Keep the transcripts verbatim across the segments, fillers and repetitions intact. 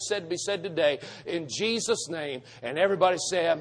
said be said today in Jesus' name. And everybody said,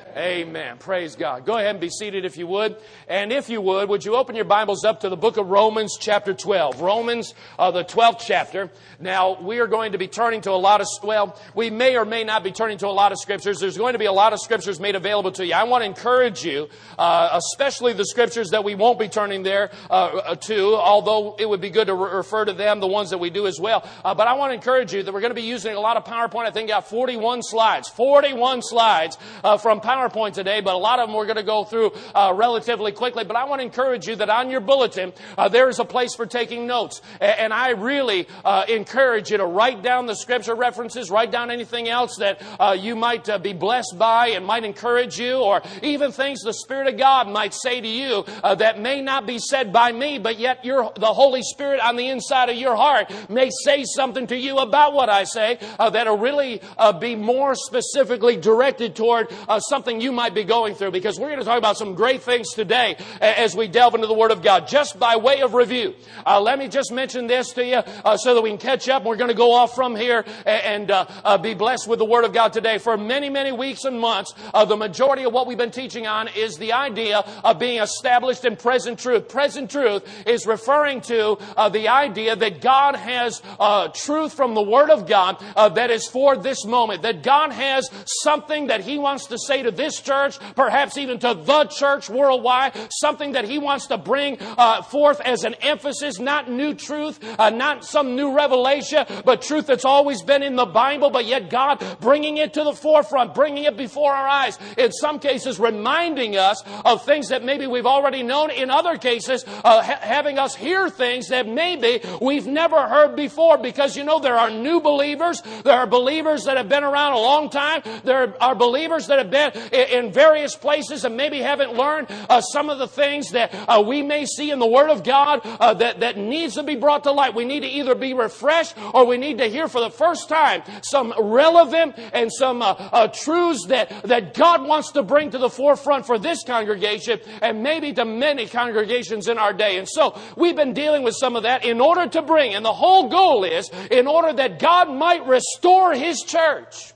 amen. Praise God. Go ahead and be seated if you would. And if you would, would you open your Bibles up to the book of Romans chapter twelve. Romans, uh, the twelfth chapter. Now, we are going to be turning to a lot of, well, we may or may not be turning to a lot of scriptures. There's going to be a lot of scriptures made available to you. I want to encourage you, uh, especially the scriptures that we won't be turning there uh, to, although it would be good to re- refer to them, the ones that we do as well. Uh, but I want to encourage you that we're going to be using a lot of PowerPoint. I think I got forty-one slides, forty-one slides uh, from PowerPoint. PowerPoint today, but a lot of them we're going to go through uh, relatively quickly. But I want to encourage you that on your bulletin, uh, there is a place for taking notes. A- and I really uh, encourage you to write down the scripture references, write down anything else that uh, you might uh, be blessed by and might encourage you, or even things the Spirit of God might say to you uh, that may not be said by me, but yet your, the Holy Spirit on the inside of your heart may say something to you about what I say uh, that'll really uh, be more specifically directed toward uh, something you might be going through, because we're going to talk about some great things today as we delve into the Word of God. Just by way of review, uh, let me just mention this to you uh, so that we can catch up. We're going to go off from here and uh, uh, be blessed with the Word of God today. For many, many weeks and months, uh, the majority of what we've been teaching on is the idea of being established in present truth. Present truth is referring to uh, the idea that God has uh, truth from the Word of God uh, that is for this moment, that God has something that He wants to say to this this church, perhaps even to the church worldwide, something that He wants to bring uh, forth as an emphasis, not new truth, uh, not some new revelation, but truth that's always been in the Bible, but yet God bringing it to the forefront, bringing it before our eyes. In some cases, reminding us of things that maybe we've already known. In other cases, uh, ha- having us hear things that maybe we've never heard before, because, you know, there are new believers, there are believers that have been around a long time, there are believers that have been in various places and maybe haven't learned uh, some of the things that uh, we may see in the Word of God uh, that, that needs to be brought to light. We need to either be refreshed, or we need to hear for the first time some relevant and some uh, uh, truths that, that God wants to bring to the forefront for this congregation and maybe to many congregations in our day. And so we've been dealing with some of that in order to bring, and the whole goal is in order that God might restore His church.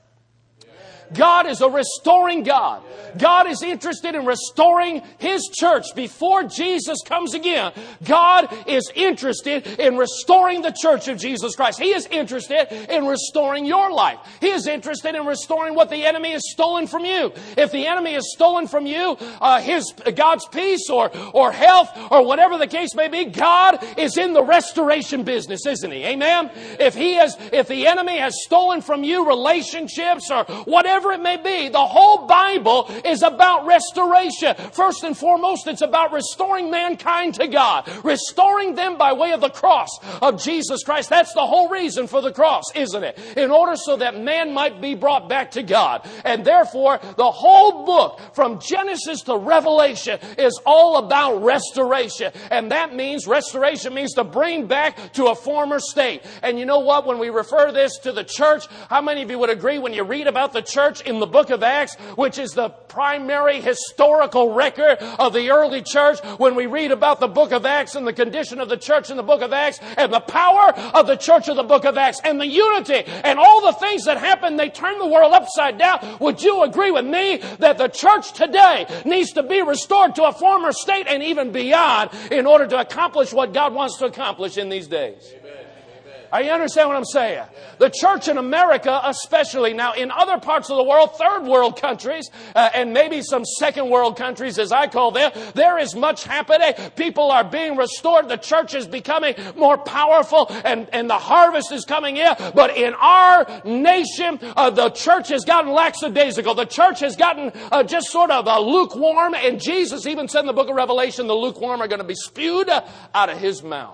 God is a restoring God. God is interested in restoring His church before Jesus comes again. God is interested in restoring the church of Jesus Christ. He is interested in restoring your life. He is interested in restoring what the enemy has stolen from you. If the enemy has stolen from you uh, his God's peace or or health or whatever the case may be, God is in the restoration business, isn't He? Amen. If He has, if the enemy has stolen from you relationships or whatever it may be, the whole Bible is about restoration. First and foremost, it's about restoring mankind to God. Restoring them by way of the cross of Jesus Christ. That's the whole reason for the cross, isn't it? In order so that man might be brought back to God. And therefore, the whole book from Genesis to Revelation is all about restoration. And that means, restoration means to bring back to a former state. And you know what? When we refer this to the church, how many of you would agree when you read about the church in the book of Acts, which is the primary historical record of the early church, when we read about the book of Acts and the condition of the church in the book of Acts and the power of the church of the book of Acts and the unity and all the things that happened, they turned the world upside down. Would you agree with me that the church today needs to be restored to a former state and even beyond in order to accomplish what God wants to accomplish in these days? Are you understand what I'm saying? The church in America especially. Now, in other parts of the world, third world countries, uh, and maybe some second world countries as I call them, there is much happening. People are being restored. The church is becoming more powerful, and, and the harvest is coming in. But in our nation, uh, the church has gotten lackadaisical. The church has gotten uh, just sort of uh, lukewarm, and Jesus even said in the book of Revelation, the lukewarm are going to be spewed out of His mouth.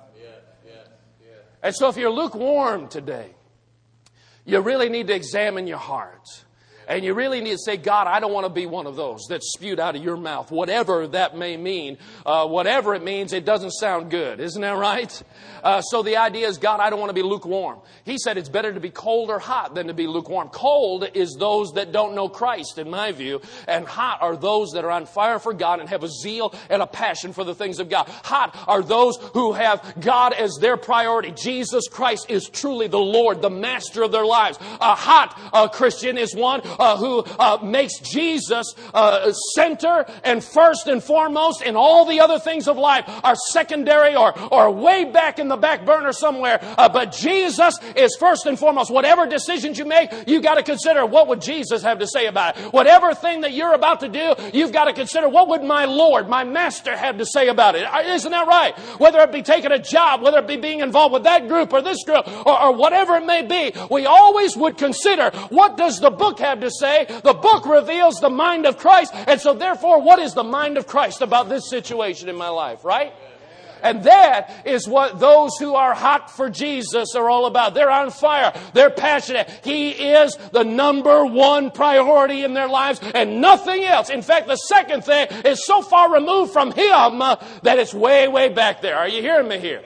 And so if you're lukewarm today, you really need to examine your heart. And you really need to say, God, I don't want to be one of those that's spewed out of your mouth. Whatever that may mean, uh, whatever it means, it doesn't sound good. Isn't that right? Uh, so the idea is, God, I don't want to be lukewarm. He said it's better to be cold or hot than to be lukewarm. Cold is those that don't know Christ, in my view. And hot are those that are on fire for God and have a zeal and a passion for the things of God. Hot are those who have God as their priority. Jesus Christ is truly the Lord, the master of their lives. A hot uh, Christian is one uh, who uh, makes Jesus uh, center and first and foremost, and all the other things of life are secondary or, or way back in the back burner somewhere. Uh, but Jesus is first and foremost. Whatever decisions you make, you got to consider, what would Jesus have to say about it? Whatever thing that you're about to do, you've got to consider, what would my Lord, my Master, have to say about it? Isn't that right? Whether it be taking a job, whether it be being involved with that group or this group, or, or whatever it may be, we always would consider, what does the book have to say? The book reveals the mind of Christ. And so therefore, what is the mind of Christ about this situation in my life, right? And that is what those who are hot for Jesus are all about. They're on fire. They're passionate. He is the number one priority in their lives and nothing else. In fact, the second thing is so far removed from Him uh, that it's way, way back there. Are you hearing me here?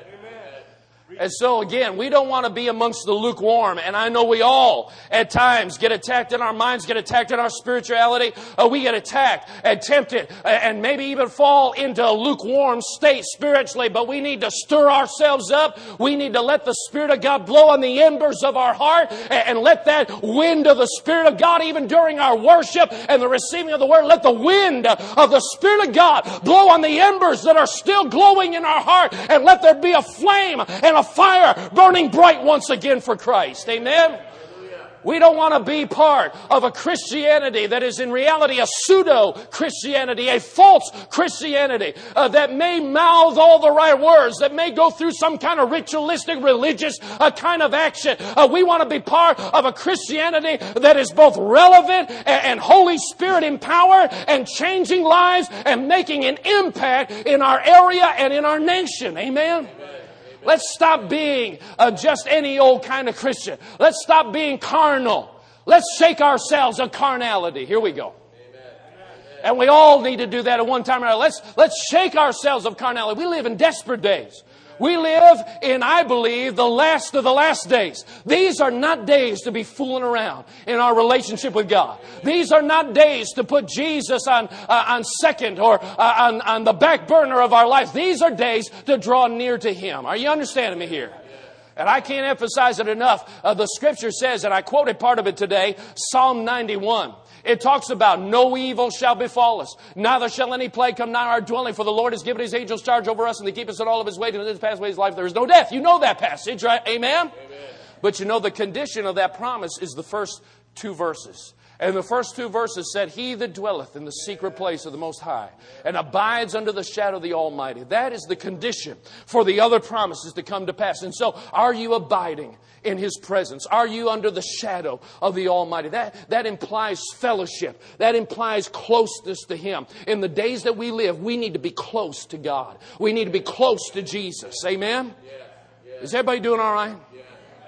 And so again, we don't want to be amongst the lukewarm. And I know we all at times get attacked in our minds, get attacked in our spirituality. Uh, we get attacked and tempted and maybe even fall into a lukewarm state spiritually. But we need to stir ourselves up. We need to let the Spirit of God blow on the embers of our heart and, and let that wind of the Spirit of God, even during our worship and the receiving of the Word, let the wind of the Spirit of God blow on the embers that are still glowing in our heart, and let there be a flame and a fire burning bright once again for Christ. Amen? We don't want to be part of a Christianity that is in reality a pseudo-Christianity, a false Christianity uh, that may mouth all the right words, that may go through some kind of ritualistic, religious uh, kind of action. Uh, we want to be part of a Christianity that is both relevant and, and Holy Spirit empowered and changing lives and making an impact in our area and in our nation. Amen? Let's stop being uh, just any old kind of Christian. Let's stop being carnal. Let's shake ourselves of carnality. Here we go. Amen. And we all need to do that at one time or another. Let's, let's shake ourselves of carnality. We live in desperate days. We live in, I believe, the last of the last days. These are not days to be fooling around in our relationship with God. These are not days to put Jesus on uh, on second or uh, on, on the back burner of our lives. These are days to draw near to Him. Are you understanding me here? And I can't emphasize it enough. Uh, the Scripture says, and I quoted part of it today, Psalm ninety-one. It talks about no evil shall befall us, neither shall any plague come nigh our dwelling, for the Lord has given His angels charge over us, and they keep us in all of His ways, and in this pathway of life there is no death. You know that passage, right? Amen? Amen. But you know the condition of that promise is the first two verses. And the first two verses said, He that dwelleth in the secret place of the Most High and abides under the shadow of the Almighty. That is the condition for the other promises to come to pass. And so, are you abiding in His presence? Are you under the shadow of the Almighty? That, that implies fellowship. That implies closeness to Him. In the days that we live, we need to be close to God. We need to be close to Jesus. Amen? Yeah. Yeah. Is everybody doing all right? Yeah.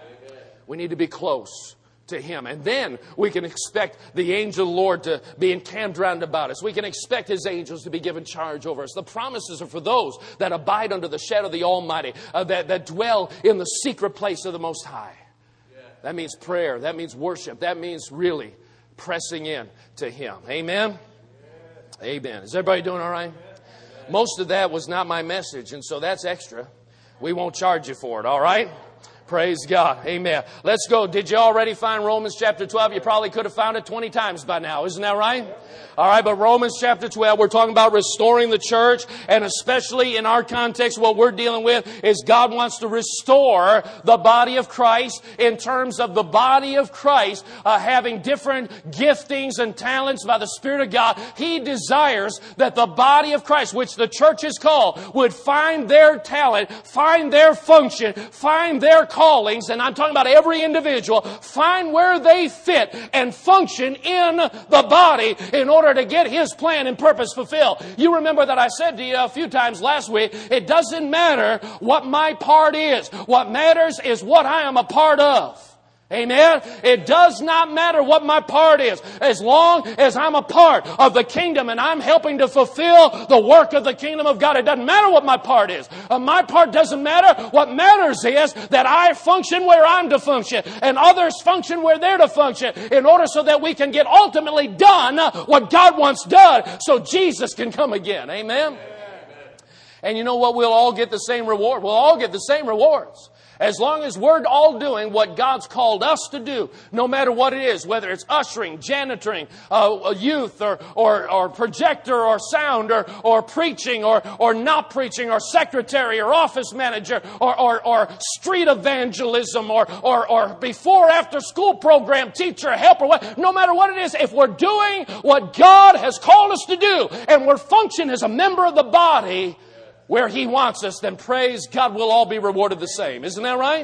We need to be close to Him. And then we can expect the angel of the Lord to be encamped round about us. We can expect His angels to be given charge over us. The promises are for those that abide under the shadow of the Almighty, uh, that, that dwell in the secret place of the Most High. Yeah. That means prayer. That means worship. That means really pressing in to Him. Amen? Yeah. Amen. Is everybody doing all right? Yeah. Most of that was not my message, and so that's extra. We won't charge you for it, all right? Praise God. Amen. Let's go. Did you already find Romans chapter twelve? You probably could have found it twenty times by now. Isn't that right? All right, but Romans chapter twelve, we're talking about restoring the church. And especially in our context, what we're dealing with is God wants to restore the body of Christ in terms of the body of Christ uh, having different giftings and talents by the Spirit of God. He desires that the body of Christ, which the church is called, would find their talent, find their function, find their callings, and I'm talking about every individual, find where they fit and function in the body in order to get His plan and purpose fulfilled. You remember that I said to you a few times last week, it doesn't matter what my part is. What matters is what I am a part of. Amen. It does not matter what my part is, as long as I'm a part of the kingdom and I'm helping to fulfill the work of the kingdom of God. It doesn't matter what my part is. Uh, my part doesn't matter. What matters is that I function where I'm to function and others function where they're to function in order so that we can get ultimately done what God wants done so Jesus can come again. Amen. Amen. And you know what? We'll all get the same reward. We'll all get the same rewards. As long as we're all doing what God's called us to do, no matter what it is, whether it's ushering, janitoring, uh, youth, or, or, or projector, or sound, or, or preaching, or, or not preaching, or secretary, or office manager, or, or, or street evangelism, or, or, or before, after school program, teacher, helper, what, no matter what it is, if we're doing what God has called us to do, and we're functioning as a member of the body, where He wants us, then praise God, we'll all be rewarded the same. Isn't that right?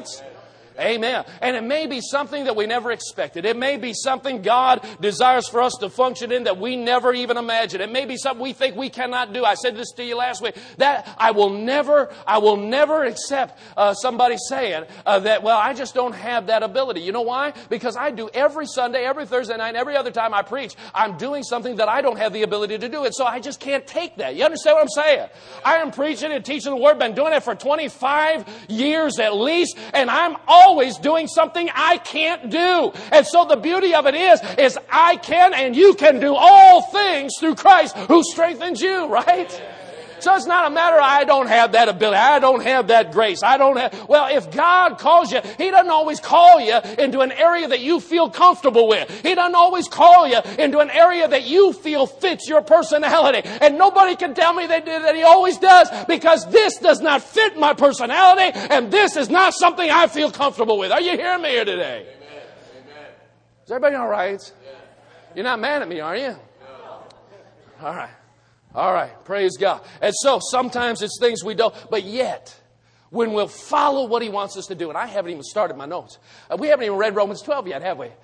Amen. And it may be something that we never expected. It may be something God desires for us to function in that we never even imagined. It may be something we think we cannot do. I said this to you last week. That I will never, I will never accept uh, somebody saying uh, that, well, I just don't have that ability. You know why? Because I do every Sunday, every Thursday night, every other time I preach, I'm doing something that I don't have the ability to do. And so I just can't take that. You understand what I'm saying? I am preaching and teaching the Word, been doing it for twenty-five years at least, and I'm all always doing something I can't do. And so the beauty of it is, is I can and you can do all things through Christ who strengthens you, right? So it's not a matter of I don't have that ability. I don't have that grace. I don't have... Well, if God calls you, He doesn't always call you into an area that you feel comfortable with. He doesn't always call you into an area that you feel fits your personality. And nobody can tell me that, that He always does, because this does not fit my personality and this is not something I feel comfortable with. Are you hearing me here today? Amen. Amen. Is everybody all right? Yeah. You're not mad at me, are you? No. All right. All right, praise God. And so sometimes it's things we don't, but yet, when we'll follow what He wants us to do, and I haven't even started my notes. Uh, we haven't even read Romans twelve yet, have we?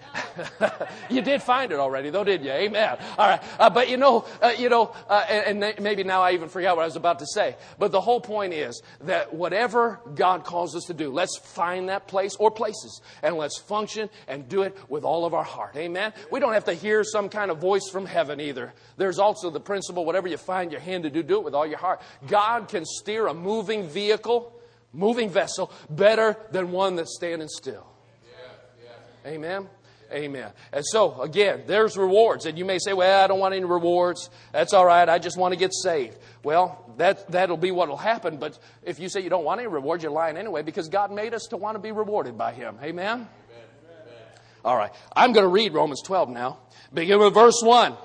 You did find it already, though, did you? Amen. All right, uh, but you know, uh, you know, uh, and, and maybe now I even forgot what I was about to say. But the whole point is that whatever God calls us to do, let's find that place or places, and let's function and do it with all of our heart. Amen. We don't have to hear some kind of voice from heaven either. There's also the principle: whatever you find your hand to do, do it with all your heart. God can steer a moving vehicle. Moving vessel better than one that's standing still. Yeah, yeah. Amen. Amen. And so, again, there's rewards. And you may say, well, I don't want any rewards. That's all right. I just want to get saved. Well, that, that'll be what will happen. But if you say you don't want any rewards, you're lying anyway, because God made us to want to be rewarded by Him. Amen? Amen. All right. I'm going to read Romans twelve now. Begin with verse one.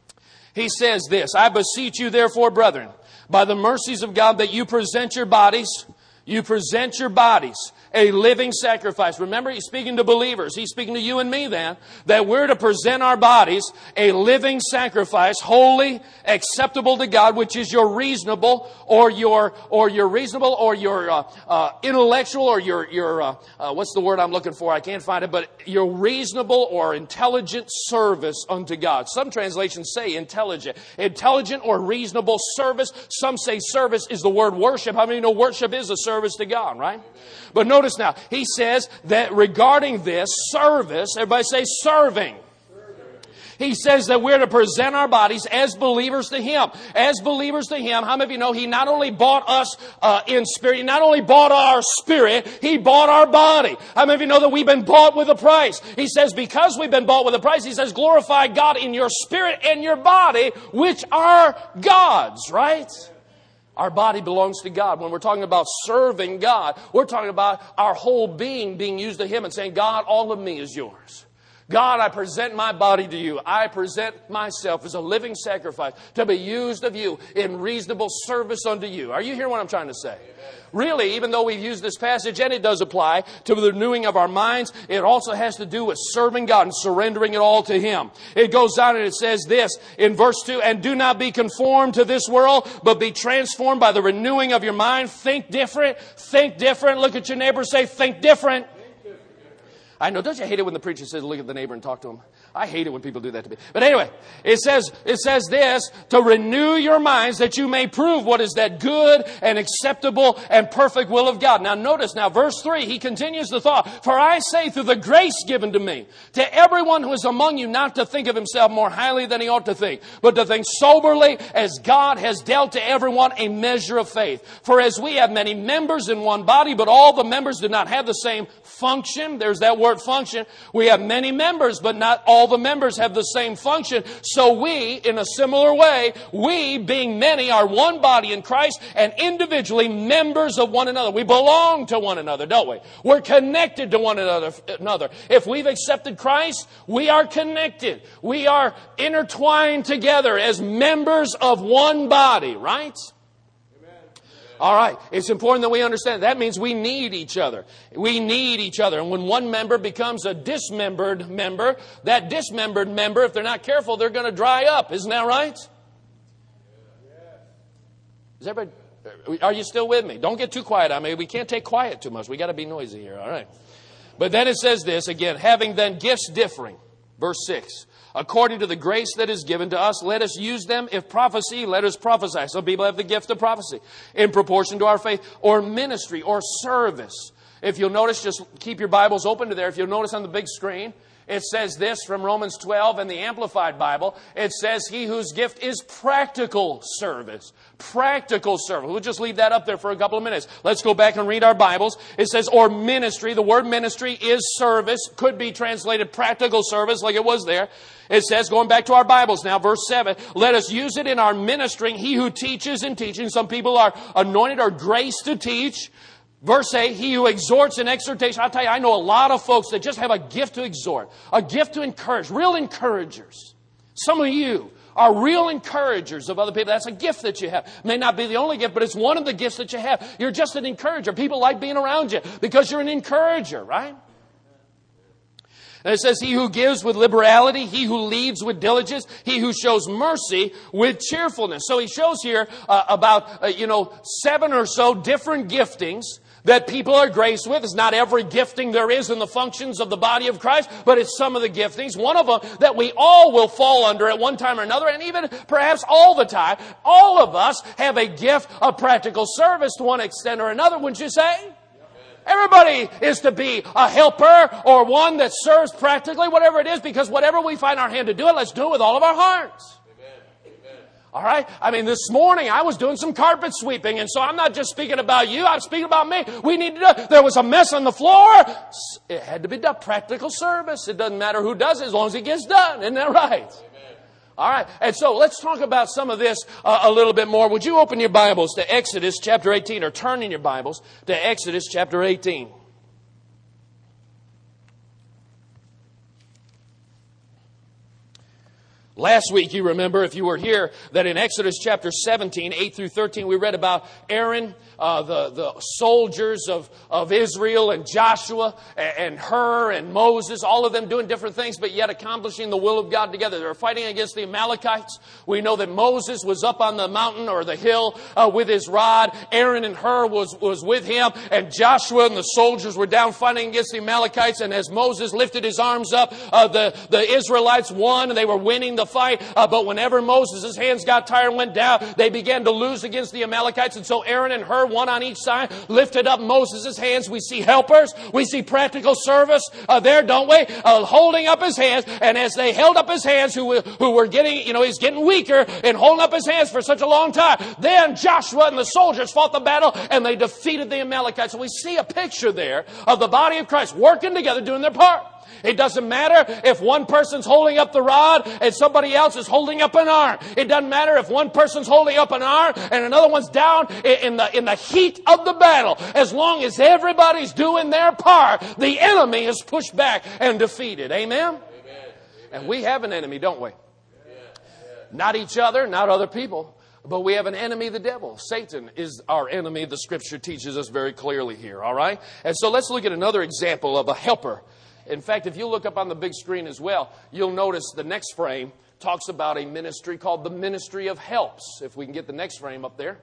He says this: I beseech you, therefore, brethren, by the mercies of God, that you present your bodies... You present your bodies a living sacrifice. Remember, He's speaking to believers. He's speaking to you and me then, that we're to present our bodies a living sacrifice, holy, acceptable to God, which is your reasonable or your, or your reasonable or your, uh, uh, intellectual or your, your, uh, uh, what's the word I'm looking for? I can't find it, but your reasonable or intelligent service unto God. Some translations say intelligent. Intelligent or reasonable service. Some say service is the word worship. How many know worship is a service to God, right? But notice now, he says that regarding this service, everybody say serving. He says that we're to present our bodies as believers to Him. As believers to Him, how many of you know He not only bought us uh, in spirit, He not only bought our spirit, He bought our body. How many of you know that we've been bought with a price? He says because we've been bought with a price, He says glorify God in your spirit and your body, which are God's, right? Our body belongs to God. When we're talking about serving God, we're talking about our whole being being used to Him and saying, God, all of me is yours. God, I present my body to you. I present myself as a living sacrifice to be used of you in reasonable service unto you. Are you hearing what I'm trying to say? Amen. Really, even though we've used this passage, and it does apply to the renewing of our minds, it also has to do with serving God and surrendering it all to Him. It goes on and it says this in verse two, and do not be conformed to this world, but be transformed by the renewing of your mind. Think different. Think different. Look at your neighbor and say, think different. I know, don't you hate it when the preacher says, look at the neighbor and talk to him? I hate it when people do that to me. But anyway, it says, it says this, to renew your minds that you may prove what is that good and acceptable and perfect will of God. Now notice now, verse three, he continues the thought. For I say through the grace given to me, to everyone who is among you, not to think of himself more highly than he ought to think, but to think soberly as God has dealt to everyone a measure of faith. For as we have many members in one body, but all the members do not have the same function. There's that word function. We have many members, but not all the members have the same function. So we, in a similar way, we being many are one body in Christ and individually members of one another. We belong to one another, don't we? We're connected to one another. another. If we've accepted Christ, we are connected. We are intertwined together as members of one body, right? All right. It's important that we understand. That means we need each other. We need each other. And when one member becomes a dismembered member, that dismembered member, if they're not careful, they're going to dry up. Isn't that right? Is everybody, are you still with me? Don't get too quiet on me. We can't take quiet too much. We got to be noisy here. All right. But then it says this again, having then gifts differing. Verse six. According to the grace that is given to us, let us use them. If prophecy, let us prophesy. Some people have the gift of prophecy in proportion to our faith, or ministry, or service. If you'll notice, just keep your Bibles open to there. If you'll notice on the big screen, it says this from Romans twelve in the Amplified Bible. It says, he whose gift is practical service. Practical service. We'll just leave that up there for a couple of minutes. Let's go back and read our Bibles. It says, or ministry. The word ministry is service. Could be translated practical service like it was there. It says, going back to our Bibles now, verse seven, let us use it in our ministering. He who teaches in teaching. Some people are anointed or graced to teach. Verse eight, he who exhorts in exhortation. I'll tell you, I know a lot of folks that just have a gift to exhort, a gift to encourage, real encouragers. Some of you are real encouragers of other people. That's a gift that you have. May not be the only gift, but it's one of the gifts that you have. You're just an encourager. People like being around you because you're an encourager, right? And it says, he who gives with liberality, he who leads with diligence, he who shows mercy with cheerfulness. So he shows here uh, about, uh, you know, seven or so different giftings that people are graced with. It's not every gifting there is in the functions of the body of Christ, but it's some of the giftings. One of them that we all will fall under at one time or another, and even perhaps all the time. All of us have a gift of practical service to one extent or another, wouldn't you say? Everybody is to be a helper or one that serves practically, whatever it is, because whatever we find our hand to do it, let's do it with all of our hearts. All right? I mean, this morning I was doing some carpet sweeping, and so I'm not just speaking about you, I'm speaking about me. We need to do, there was a mess on the floor. It had to be done. Practical service. It doesn't matter who does it as long as it gets done. Isn't that right? Amen. All right. And so let's talk about some of this uh, a little bit more. Would you open your Bibles to Exodus chapter eighteen, or turn in your Bibles to Exodus chapter eighteen? Last week, you remember, if you were here, that in Exodus chapter seventeen, eight through thirteen, we read about Aaron, uh, the, the soldiers of, of Israel, and Joshua, and, and Hur, and Moses, all of them doing different things, but yet accomplishing the will of God together. They were fighting against the Amalekites. We know that Moses was up on the mountain or the hill uh, with his rod. Aaron and Hur was, was with him, and Joshua and the soldiers were down fighting against the Amalekites, and as Moses lifted his arms up, uh, the, the Israelites won, and they were winning the fight, uh, but whenever Moses' hands got tired and went down, they began to lose against the Amalekites. And so Aaron and Hur, one on each side, lifted up Moses' hands. We see helpers, we see practical service uh, there, don't we? Uh, holding up his hands, and as they held up his hands, who, who were getting, you know, he's getting weaker and holding up his hands for such a long time, then Joshua and the soldiers fought the battle, and they defeated the Amalekites. So we see a picture there of the body of Christ working together, doing their part. It doesn't matter if one person's holding up the rod and somebody else is holding up an arm. It doesn't matter if one person's holding up an arm and another one's down in the, in the heat of the battle. As long as everybody's doing their part, the enemy is pushed back and defeated. Amen? Amen. And we have an enemy, don't we? Yeah. Not each other, not other people. But we have an enemy, the devil. Satan is our enemy. The Scripture teaches us very clearly here. All right? And so let's look at another example of a helper. In fact, if you look up on the big screen as well, you'll notice the next frame talks about a ministry called the Ministry of Helps. If we can get the next frame up there.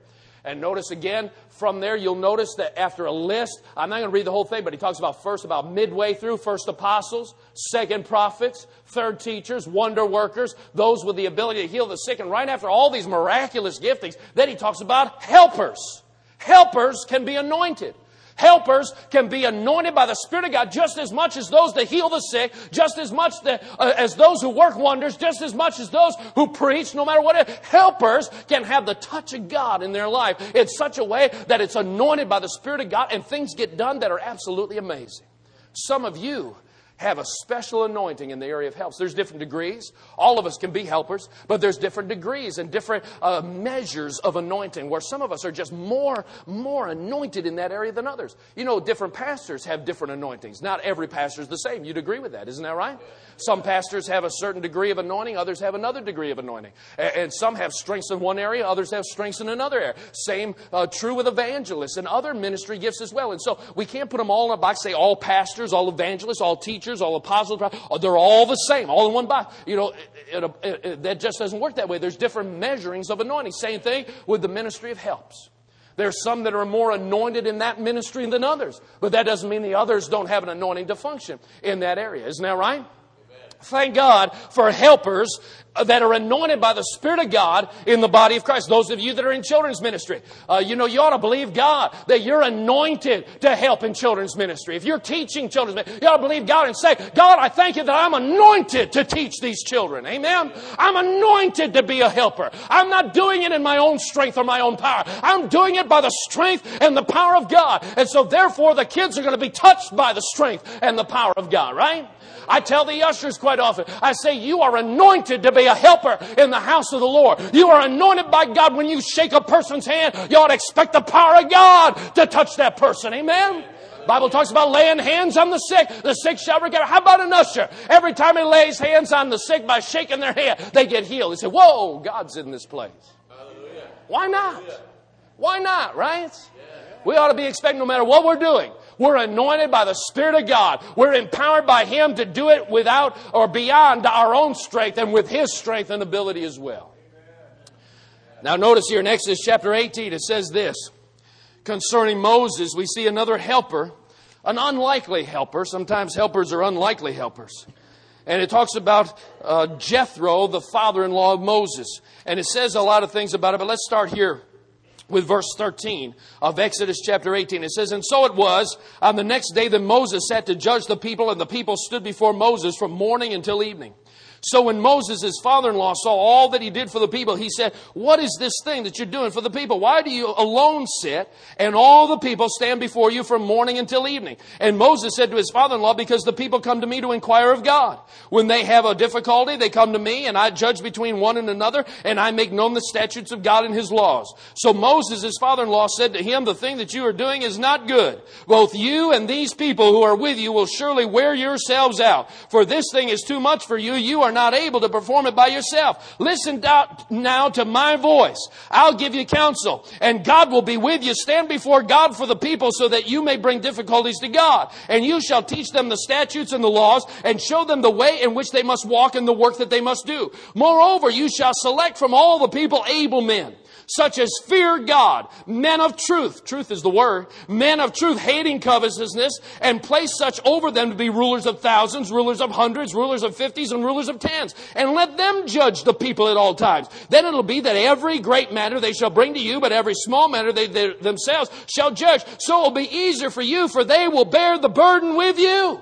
And notice again, from there, you'll notice that after a list, I'm not going to read the whole thing, but he talks about first, about midway through, first apostles, second prophets, third teachers, wonder workers, those with the ability to heal the sick. And right after all these miraculous giftings, then he talks about helpers. Helpers can be anointed. Helpers can be anointed by the Spirit of God just as much as those that heal the sick, just as much the, uh, as those who work wonders, just as much as those who preach, no matter what. Helpers can have the touch of God in their life in such a way that it's anointed by the Spirit of God and things get done that are absolutely amazing. Some of you have a special anointing in the area of helps. There's different degrees. All of us can be helpers, but there's different degrees and different uh, measures of anointing where some of us are just more, more anointed in that area than others. You know, different pastors have different anointings. Not every pastor is the same. You'd agree with that, isn't that right? Some pastors have a certain degree of anointing. Others have another degree of anointing. And some have strengths in one area. Others have strengths in another area. Same uh, true with evangelists and other ministry gifts as well. And so we can't put them all in a box, say all pastors, all evangelists, all teachers, all apostles. They're all the same, all in one box. You know, it, it, it, it, that just doesn't work that way. There's different measurings of anointing. Same thing with the ministry of helps. There's some that are more anointed in that ministry than others. But that doesn't mean the others don't have an anointing to function in that area. Isn't that right? Thank God for helpers that are anointed by the Spirit of God in the body of Christ. Those of you that are in children's ministry, uh, you know, you ought to believe God that you're anointed to help in children's ministry. If you're teaching children's ministry, you ought to believe God and say, God, I thank you that I'm anointed to teach these children. Amen? I'm anointed to be a helper. I'm not doing it in my own strength or my own power. I'm doing it by the strength and the power of God. And so therefore the kids are going to be touched by the strength and the power of God, right? I tell the ushers quite often, I say, you are anointed to be a helper in the house of the Lord. You are anointed by God. When you shake a person's hand, you ought to expect the power of God to touch that person. Amen? The Bible talks about laying hands on the sick. The sick shall recover. How about an usher? Every time he lays hands on the sick by shaking their hand, they get healed. They say, whoa, God's in this place. Hallelujah. Why not? Why not, right? We ought to be expecting no matter what we're doing. We're anointed by the Spirit of God. We're empowered by Him to do it without or beyond our own strength and with His strength and ability as well. Now notice here in Exodus chapter eighteen, it says this. Concerning Moses, we see another helper, an unlikely helper. Sometimes helpers are unlikely helpers. And it talks about uh, Jethro, the father-in-law of Moses. And it says a lot of things about it, but let's start here with verse thirteen of Exodus chapter eighteen. It says, and so it was on the next day that Moses sat to judge the people, and the people stood before Moses from morning until evening. So when Moses, his father-in-law, saw all that he did for the people, he said, what is this thing that you're doing for the people? Why do you alone sit and all the people stand before you from morning until evening? And Moses said to his father-in-law, because the people come to me to inquire of God. When they have a difficulty, they come to me, and I judge between one and another, and I make known the statutes of God and His laws. So Moses, his father-in-law, said to him, the thing that you are doing is not good. Both you and these people who are with you will surely wear yourselves out. For this thing is too much for you. You are not able to perform it by yourself. Listen now to my voice. I'll give you counsel, and God will be with you. Stand before God for the people so that you may bring difficulties to God. And you shall teach them the statutes and the laws and show them the way in which they must walk and the work that they must do. Moreover, you shall select from all the people able men, such as fear God, men of truth, truth is the word, men of truth, hating covetousness, and place such over them to be rulers of thousands, rulers of hundreds, rulers of fifties, and rulers of tens. And let them judge the people at all times. Then it'll be that every great matter they shall bring to you, but every small matter they, they themselves shall judge. So it will be easier for you, for they will bear the burden with you.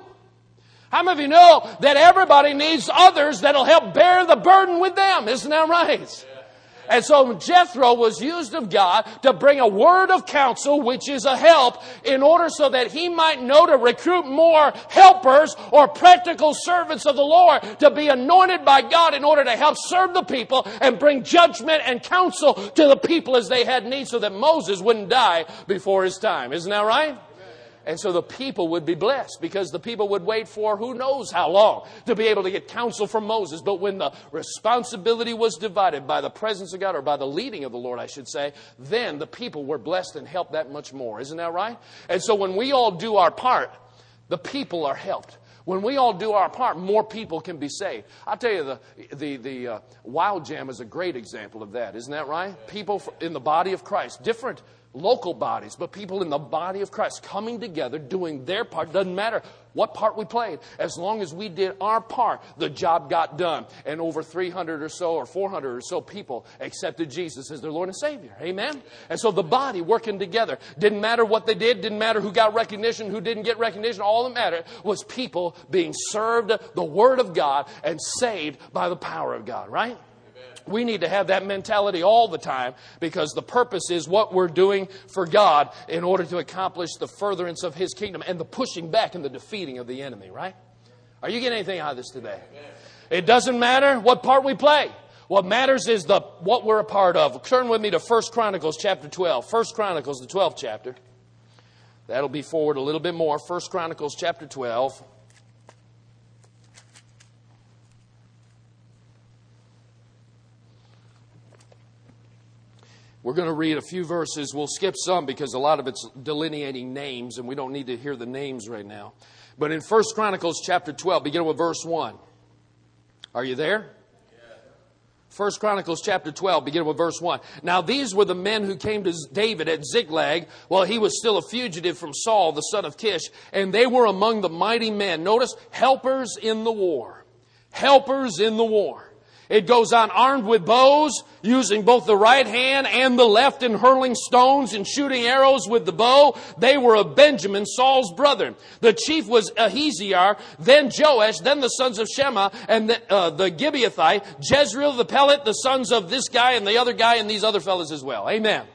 How many of you know that everybody needs others that'll help bear the burden with them? Isn't that right? And so Jethro was used of God to bring a word of counsel, which is a help, in order so that he might know to recruit more helpers or practical servants of the Lord to be anointed by God in order to help serve the people and bring judgment and counsel to the people as they had need, so that Moses wouldn't die before his time. Isn't that right? And so the people would be blessed, because the people would wait for who knows how long to be able to get counsel from Moses. But when the responsibility was divided by the presence of God, or by the leading of the Lord, I should say, then the people were blessed and helped that much more. Isn't that right? And so when we all do our part, the people are helped. When we all do our part, more people can be saved. I'll tell you, the the the uh, Wild Jam is a great example of that. Isn't that right? People in the body of Christ, different local bodies, but people in the body of Christ coming together, doing their part. Doesn't matter what part we played. As long as we did our part, the job got done. And over three hundred or so or four hundred or so people accepted Jesus as their Lord and Savior. Amen? And so the body working together. Didn't matter what they did. Didn't matter who got recognition, who didn't get recognition. All that mattered was people being served the Word of God and saved by the power of God. Right? We need to have that mentality all the time, because the purpose is what we're doing for God in order to accomplish the furtherance of His kingdom and the pushing back and the defeating of the enemy, right? Are you getting anything out of this today? It doesn't matter what part we play. What matters is the what we're a part of. Turn with me to First Chronicles chapter twelve. First Chronicles, the twelfth chapter. That'll be forward a little bit more. First Chronicles chapter twelve. We're going to read a few verses. We'll skip some because a lot of it's delineating names, and we don't need to hear the names right now. But in First Chronicles chapter twelve, beginning with verse one. Are you there? First Chronicles chapter twelve, beginning with verse one. Now these were the men who came to David at Ziklag while he was still a fugitive from Saul, the son of Kish. And they were among the mighty men. Notice, helpers in the war. Helpers in the war. It goes on, armed with bows, using both the right hand and the left in hurling stones and shooting arrows with the bow. They were of Benjamin, Saul's brother. The chief was Ahaziah, then Joash, then the sons of Shema, and the, uh, the Gibeathite, Jezreel the Pelet, the sons of this guy and the other guy and these other fellas as well. Amen.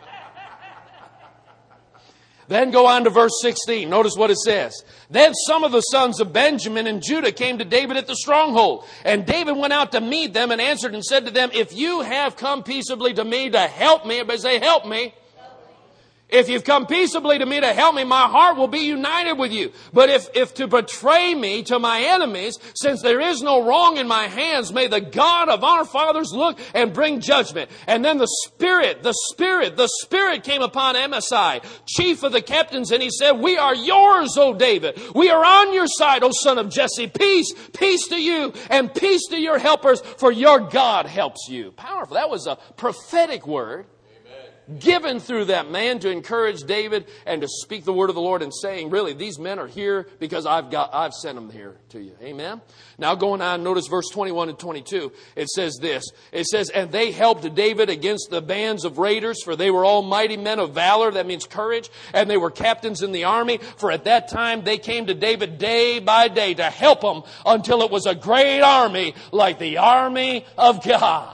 Then go on to verse sixteen. Notice what it says. Then some of the sons of Benjamin and Judah came to David at the stronghold. And David went out to meet them and answered and said to them, if you have come peaceably to me to help me, everybody say, help me. If you've come peaceably to me to help me, my heart will be united with you. But if, if to betray me to my enemies, since there is no wrong in my hands, may the God of our fathers look and bring judgment. And then the Spirit, the Spirit, the Spirit came upon Amasai, chief of the captains, and he said, we are yours, O David. We are on your side, O son of Jesse. Peace, peace to you, and peace to your helpers, for your God helps you. Powerful. That was a prophetic word given through that man to encourage David and to speak the word of the Lord, and saying, really, these men are here because I've got, I've sent them here to you. Amen. Now going on, notice verse twenty-one and twenty-two. It says this. It says, and they helped David against the bands of raiders, for they were all mighty men of valor. That means courage. And they were captains in the army. For at that time they came to David day by day to help him until it was a great army like the army of God.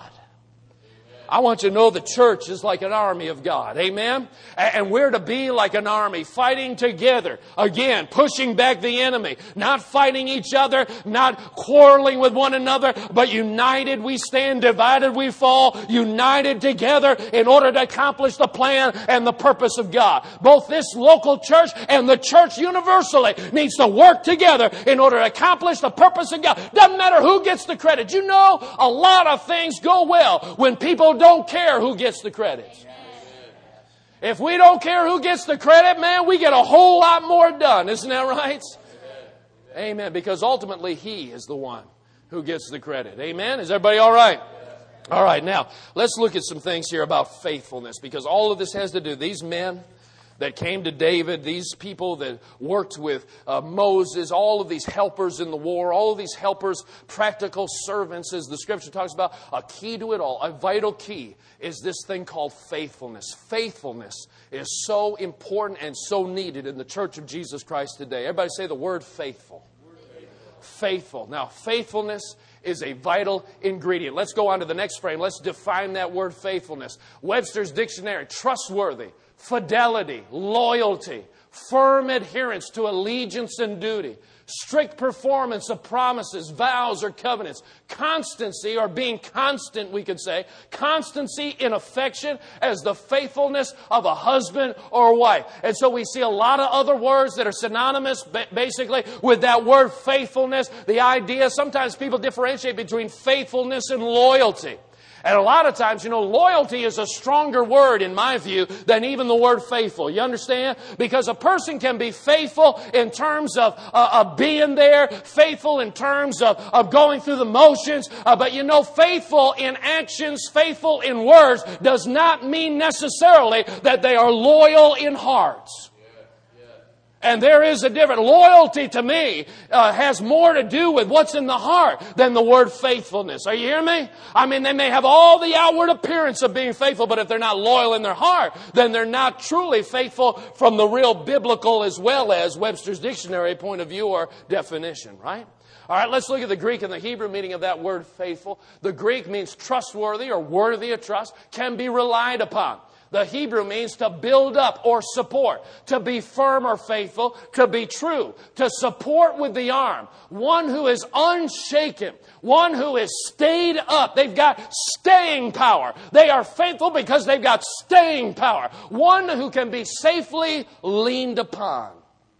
I want you to know the church is like an army of God. Amen? And we're to be like an army, fighting together. Again, pushing back the enemy. Not fighting each other, not quarreling with one another, but united we stand, divided we fall, united together in order to accomplish the plan and the purpose of God. Both this local church and the church universally needs to work together in order to accomplish the purpose of God. Doesn't matter who gets the credit. You know, a lot of things go well when people don't care who gets the credit. If we don't care who gets the credit, man, we get a whole lot more done. Isn't that right? Amen. Amen. Because ultimately He is the one who gets the credit. Amen. Is everybody all right? All right. Now, let's look at some things here about faithfulness, because all of this has to do, these men that came to David, these people that worked with uh, Moses, all of these helpers in the war, all of these helpers, practical servants, as the Scripture talks about, a key to it all, a vital key is this thing called faithfulness. Faithfulness is so important and so needed in the Church of Jesus Christ today. Everybody say the word faithful. Word faithful. Faithful. Now, faithfulness is a vital ingredient. Let's go on to the next frame. Let's define that word faithfulness. Webster's Dictionary, trustworthy, fidelity, loyalty, firm adherence to allegiance and duty, strict performance of promises, vows, or covenants, constancy, or being constant, we could say, constancy in affection as the faithfulness of a husband or wife. And so we see a lot of other words that are synonymous, basically, with that word faithfulness. The idea, sometimes people differentiate between faithfulness and loyalty. And a lot of times, you know, loyalty is a stronger word in my view than even the word faithful. You understand? Because a person can be faithful in terms of, uh, of being there, faithful in terms of, of going through the motions. Uh, but you know, faithful in actions, faithful in words does not mean necessarily that they are loyal in hearts. And there is a difference. Loyalty to me uh, has more to do with what's in the heart than the word faithfulness. Are you hearing me? I mean, they may have all the outward appearance of being faithful, but if they're not loyal in their heart, then they're not truly faithful from the real biblical as well as Webster's dictionary point of view or definition, right? All right, let's look at the Greek and the Hebrew meaning of that word faithful. The Greek means trustworthy or worthy of trust, can be relied upon. The Hebrew means to build up or support, to be firm or faithful, to be true, to support with the arm. One who is unshaken, one who is stayed up. They've got staying power. They are faithful because they've got staying power. One who can be safely leaned upon.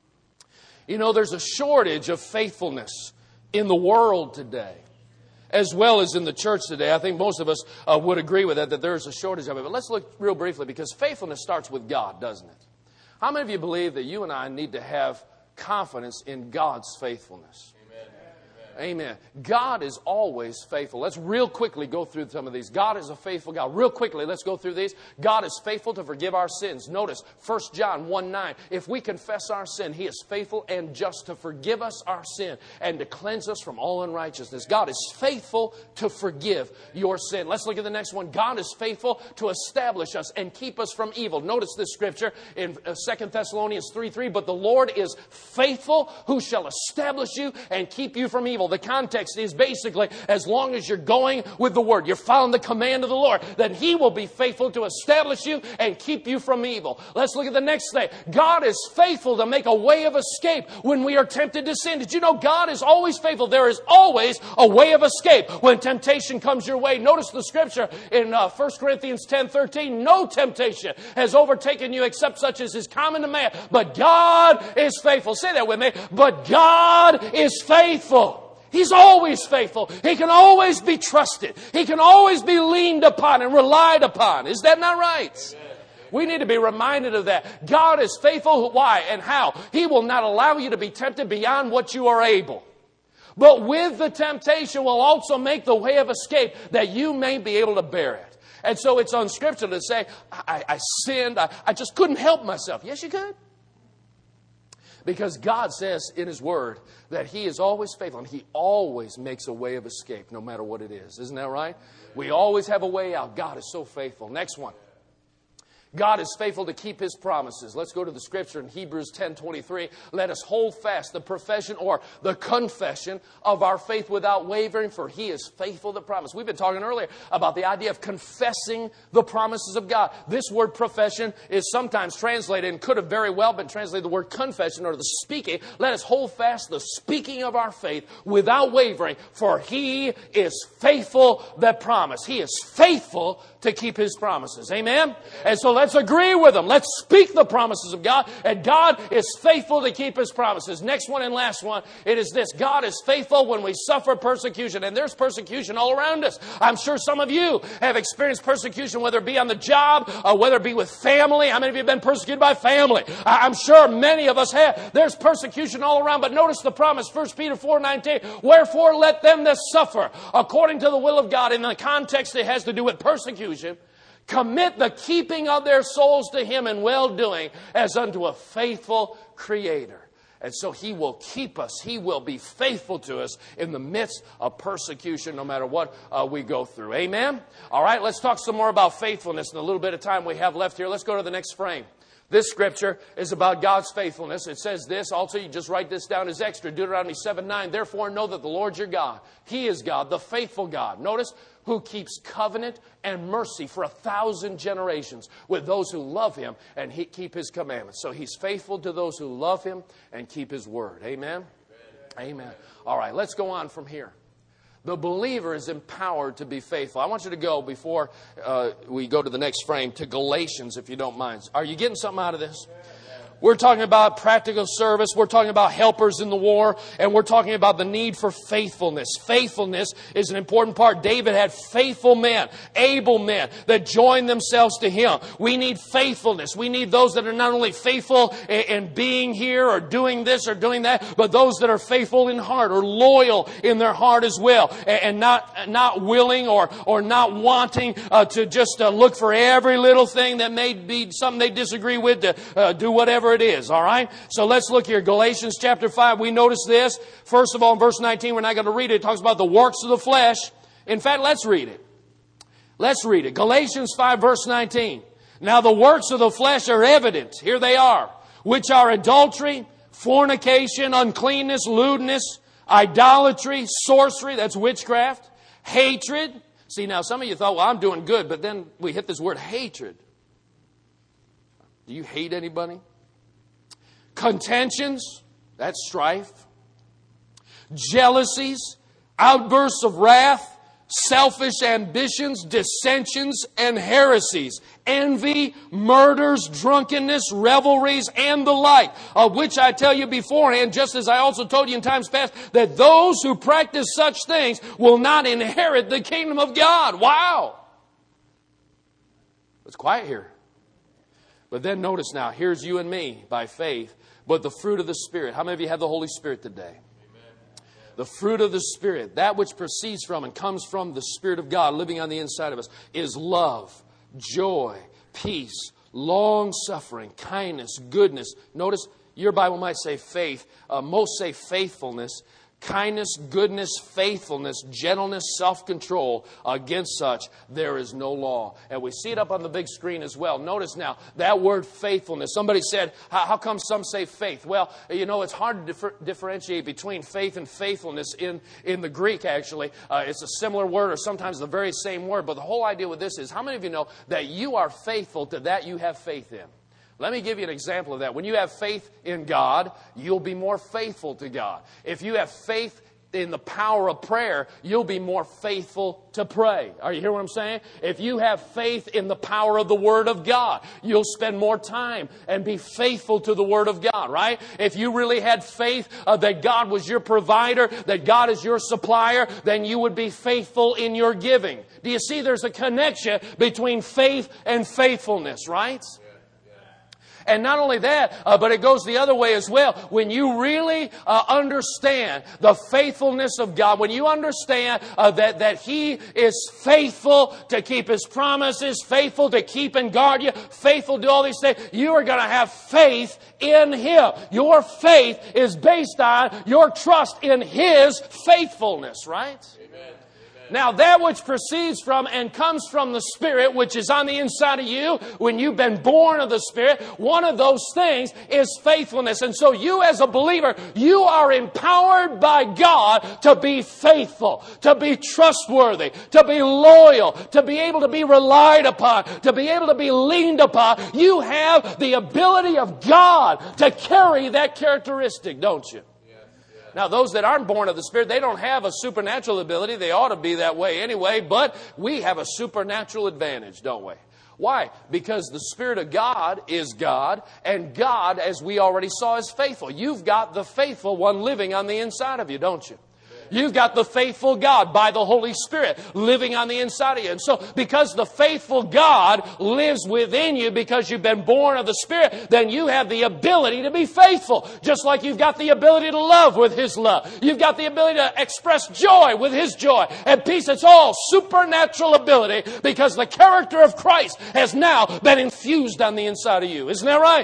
You know, there's a shortage of faithfulness in the world today, as well as in the church today. I think most of us uh, would agree with that, that there is a shortage of it. But let's look real briefly, because faithfulness starts with God, doesn't it? How many of you believe that you and I need to have confidence in God's faithfulness? Amen. God is always faithful. Let's real quickly go through some of these. God is a faithful God. Real quickly, let's go through these. God is faithful to forgive our sins. Notice First John one nine. If we confess our sin, He is faithful and just to forgive us our sin and to cleanse us from all unrighteousness. God is faithful to forgive your sin. Let's look at the next one. God is faithful to establish us and keep us from evil. Notice this scripture in Second Thessalonians three three. But the Lord is faithful, who shall establish you and keep you from evil. The context is basically, as long as you're going with the Word, you're following the command of the Lord, then He will be faithful to establish you and keep you from evil. Let's look at the next thing. God is faithful to make a way of escape when we are tempted to sin. Did you know God is always faithful? There is always a way of escape when temptation comes your way. Notice the scripture in uh, First Corinthians ten thirteen. No temptation has overtaken you except such as is common to man. But God is faithful. Say that with me. But God is faithful. He's always faithful. He can always be trusted. He can always be leaned upon and relied upon. Is that not right? Amen. We need to be reminded of that. God is faithful. Why and how? He will not allow you to be tempted beyond what you are able. But with the temptation will also make the way of escape that you may be able to bear it. And so it's unscriptural to say, I, I sinned. I, I just couldn't help myself. Yes, you could. Because God says in His Word that He is always faithful and He always makes a way of escape no matter what it is. Isn't that right? We always have a way out. God is so faithful. Next one. God is faithful to keep His promises. Let's go to the scripture in Hebrews ten twenty-three. Let us hold fast the profession or the confession of our faith without wavering, for He is faithful to promise. We've been talking earlier about the idea of confessing the promises of God. This word profession is sometimes translated and could have very well been translated the word confession or the speaking. Let us hold fast the speaking of our faith without wavering, for He is faithful that promise. He is faithful to keep His promises. Amen? And so let's agree with Him. Let's speak the promises of God. And God is faithful to keep His promises. Next one and last one. It is this. God is faithful when we suffer persecution. And there's persecution all around us. I'm sure some of you have experienced persecution, whether it be on the job, or whether it be with family. How many of you have been persecuted by family? I'm sure many of us have. There's persecution all around. But notice the promise. First Peter four nineteen. Wherefore let them that suffer according to the will of God. In the context, it has to do with persecution. Commit the keeping of their souls to Him in well-doing as unto a faithful Creator. And so He will keep us. He will be faithful to us in the midst of persecution, no matter what uh, we go through. Amen? All right, let's talk some more about faithfulness in a little bit of time we have left here. Let's go to the next frame. This scripture is about God's faithfulness. It says this. Also, you just write this down as extra. Deuteronomy seven nine. Therefore, know that the Lord your God, He is God, the faithful God. Notice, who keeps covenant and mercy for a thousand generations with those who love Him and he keep His commandments. So He's faithful to those who love Him and keep His word. Amen? Amen. Amen. All right, let's go on from here. The believer is empowered to be faithful. I want you to go, before uh, we go to the next frame, to Galatians, if you don't mind. Are you getting something out of this? We're talking about practical service. We're talking about helpers in the war. And we're talking about the need for faithfulness. Faithfulness is an important part. David had faithful men, able men that joined themselves to him. We need faithfulness. We need those that are not only faithful in being here or doing this or doing that, but those that are faithful in heart or loyal in their heart as well. And not, not willing or, or not wanting uh, to just uh, look for every little thing that may be something they disagree with to uh, do whatever it is, all right? So let's look here. Galatians chapter five, we notice this. First of all, in verse nineteen, we're not going to read it. It talks about the works of the flesh. In fact, let's read it. Let's read it. Galatians five, verse nineteen. Now the works of the flesh are evident. Here they are. Which are adultery, fornication, uncleanness, lewdness, idolatry, sorcery, that's witchcraft, hatred. See, now some of you thought, well, I'm doing good, but then we hit this word hatred. Do you hate anybody? Contentions, that's strife. Jealousies, outbursts of wrath, selfish ambitions, dissensions, and heresies, envy, murders, drunkenness, revelries, and the like, of which I tell you beforehand, just as I also told you in times past, that those who practice such things will not inherit the kingdom of God. Wow! It's quiet here. But then notice now, here's you and me by faith, but the fruit of the Spirit. How many of you have the Holy Spirit today? The fruit of the Spirit, that which proceeds from and comes from the Spirit of God living on the inside of us, is love, joy, peace, long-suffering, kindness, goodness. Notice, your Bible might say faith. Uh, most say faithfulness. Kindness, goodness, faithfulness, gentleness, self-control. Against such, there is no law. And we see it up on the big screen as well. Notice now, that word faithfulness. Somebody said, how, how come some say faith? Well, you know, it's hard to differ, differentiate between faith and faithfulness in, in the Greek, actually. Uh, it's a similar word or sometimes the very same word. But the whole idea with this is, how many of you know that you are faithful to that you have faith in? Let me give you an example of that. When you have faith in God, you'll be more faithful to God. If you have faith in the power of prayer, you'll be more faithful to pray. Are you hearing what I'm saying? If you have faith in the power of the Word of God, you'll spend more time and be faithful to the Word of God, right? If you really had faith uh, that God was your provider, that God is your supplier, then you would be faithful in your giving. Do you see there's a connection between faith and faithfulness, right? And not only that, uh, but it goes the other way as well. When you really uh, understand the faithfulness of God, when you understand uh, that, that He is faithful to keep His promises, faithful to keep and guard you, faithful to all these things, you are going to have faith in Him. Your faith is based on your trust in His faithfulness, right? Amen. Now, that which proceeds from and comes from the Spirit, which is on the inside of you, when you've been born of the Spirit, one of those things is faithfulness. And so you as a believer, you are empowered by God to be faithful, to be trustworthy, to be loyal, to be able to be relied upon, to be able to be leaned upon. You have the ability of God to carry that characteristic, don't you? Now, those that aren't born of the Spirit, they don't have a supernatural ability. They ought to be that way anyway, but we have a supernatural advantage, don't we? Why? Because the Spirit of God is God, and God, as we already saw, is faithful. You've got the faithful one living on the inside of you, don't you? You've got the faithful God by the Holy Spirit living on the inside of you. And so because the faithful God lives within you because you've been born of the Spirit, then you have the ability to be faithful. Just like you've got the ability to love with His love. You've got the ability to express joy with His joy. And peace, it's all supernatural ability because the character of Christ has now been infused on the inside of you. Isn't that right?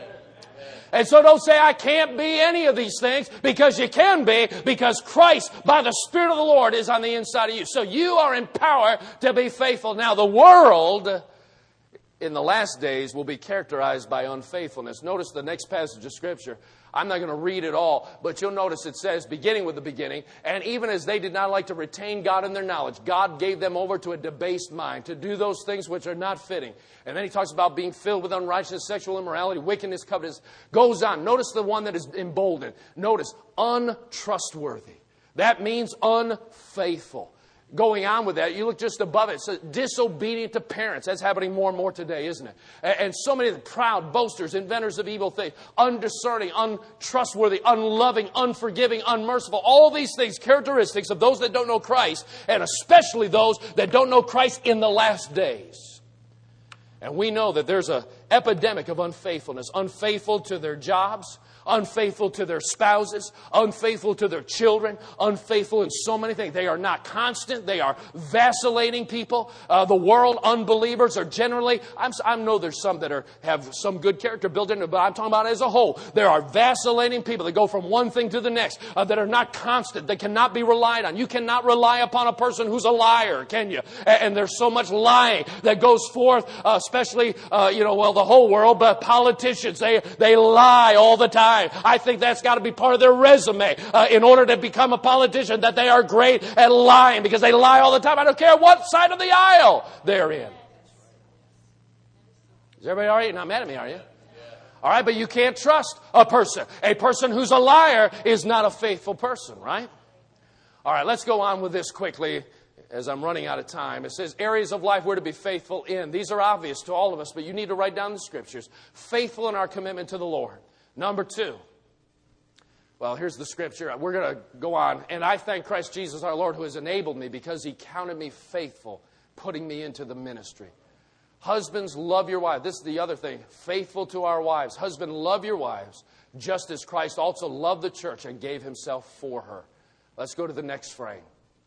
And so don't say, I can't be any of these things, because you can be, because Christ, by the Spirit of the Lord, is on the inside of you. So you are empowered to be faithful. Now, the world in the last days will be characterized by unfaithfulness. Notice the next passage of Scripture. I'm not going to read it all, but you'll notice it says, beginning with the beginning, and even as they did not like to retain God in their knowledge, God gave them over to a debased mind, to do those things which are not fitting. And then he talks about being filled with unrighteousness, sexual immorality, wickedness, covetousness. Goes on. Notice the one that is emboldened. Notice, untrustworthy. That means unfaithful. going on with that, you look just above it. It says disobedient to parents. That's happening more and more today, isn't it? And, and so many of the proud, boasters, inventors of evil things, undiscerning, untrustworthy, unloving, unforgiving, unmerciful. All these things, characteristics of those that don't know Christ, and especially those that don't know Christ in the last days. And we know that there's an epidemic of unfaithfulness. Unfaithful to their jobs, unfaithful to their spouses, unfaithful to their children, unfaithful in so many things. They are not constant. They are vacillating people. Uh, the world, unbelievers are generally, I'm, I know there's some that are have some good character built into it, but I'm talking about as a whole. There are vacillating people that go from one thing to the next, uh, that are not constant. They cannot be relied on. You cannot rely upon a person who's a liar, can you? And, and there's so much lying that goes forth, uh, especially, uh, you know, well, the whole world, but politicians, they, they lie all the time. I think that's got to be part of their resume uh, in order to become a politician, that they are great at lying because they lie all the time. I don't care what side of the aisle they're in. Is everybody all right? You're not mad at me, are you? All right, but you can't trust a person. A person who's a liar is not a faithful person, right? All right, let's go on with this quickly as I'm running out of time. It says areas of life we're to be faithful in. These are obvious to all of us, but you need to write down the scriptures. Faithful in our commitment to the Lord. Number two, well, here's the scripture. We're going to go on. And I thank Christ Jesus our Lord who has enabled me because He counted me faithful, putting me into the ministry. Husbands, love your wives. This is the other thing. Faithful to our wives. Husband, love your wives, just as Christ also loved the church and gave Himself for her. Let's go to the next frame.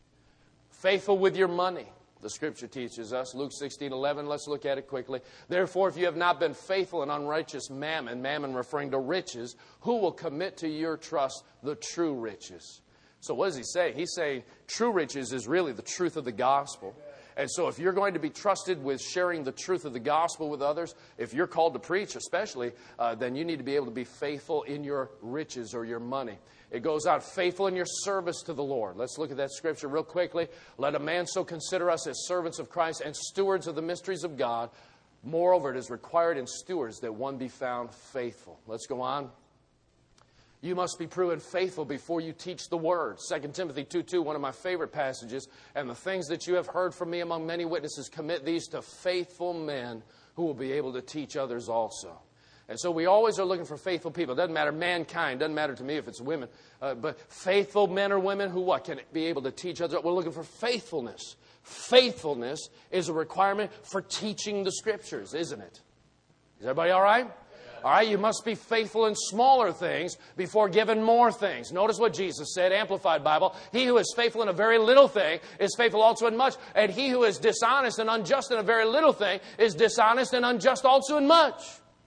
Faithful with your money. The scripture teaches us, Luke sixteen eleven, let's look at it quickly. Therefore, if you have not been faithful in unrighteous mammon, mammon referring to riches, who will commit to your trust the true riches? So what does he say? He's saying true riches is really the truth of the gospel. And so if you're going to be trusted with sharing the truth of the gospel with others, if you're called to preach especially, uh, then you need to be able to be faithful in your riches or your money. It goes out, faithful in your service to the Lord. Let's look at that scripture real quickly. Let a man so consider us as servants of Christ and stewards of the mysteries of God. Moreover, it is required in stewards that one be found faithful. Let's go on. You must be proven faithful before you teach the word. Second Timothy two two, one of my favorite passages. And the things that you have heard from me among many witnesses, commit these to faithful men who will be able to teach others also. And so we always are looking for faithful people. It doesn't matter mankind. It doesn't matter to me if it's women. Uh, but faithful men or women who what? Can be able to teach others. We're looking for faithfulness. Faithfulness is a requirement for teaching the scriptures, isn't it? Is everybody all right? All right, you must be faithful in smaller things before given more things. Notice what Jesus said, Amplified Bible. He who is faithful in a very little thing is faithful also in much. And he who is dishonest and unjust in a very little thing is dishonest and unjust also in much.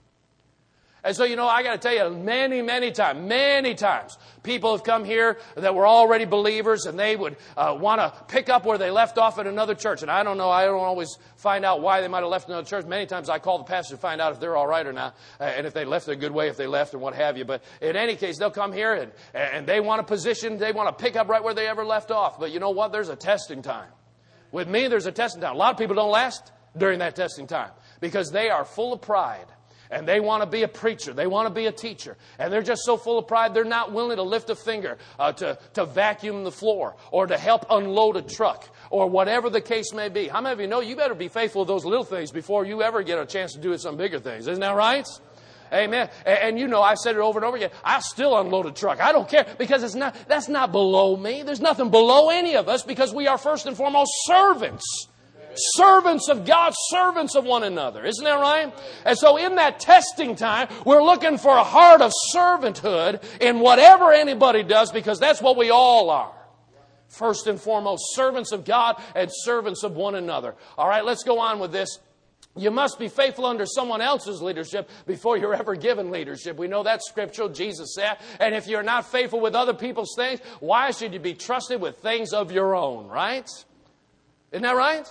And so, you know, I got to tell you, many, many times, many times, people have come here that were already believers and they would uh, want to pick up where they left off at another church. And I don't know, I don't always find out why they might have left another church. Many times I call the pastor to find out if they're all right or not, uh, and if they left a good way, if they left and what have you. But in any case, they'll come here and, and they want a position, they want to pick up right where they ever left off. But you know what? There's a testing time. With me, there's a testing time. A lot of people don't last during that testing time because they are full of pride. And they want to be a preacher. They want to be a teacher. And they're just so full of pride, they're not willing to lift a finger uh, to, to vacuum the floor or to help unload a truck or whatever the case may be. How many of you know you better be faithful to those little things before you ever get a chance to do some bigger things? Isn't that right? Amen. And, and you know, I've said it over and over again. I still unload a truck. I don't care because it's not, that's not below me. There's nothing below any of us because we are first and foremost servants. Servants of God, servants of one another. Isn't that right? And so in that testing time, we're looking for a heart of servanthood in whatever anybody does because that's what we all are. First and foremost, servants of God and servants of one another. All right, let's go on with this. You must be faithful under someone else's leadership before you're ever given leadership. We know that's scriptural. Jesus said. And if you're not faithful with other people's things, why should you be trusted with things of your own, right? Isn't that right?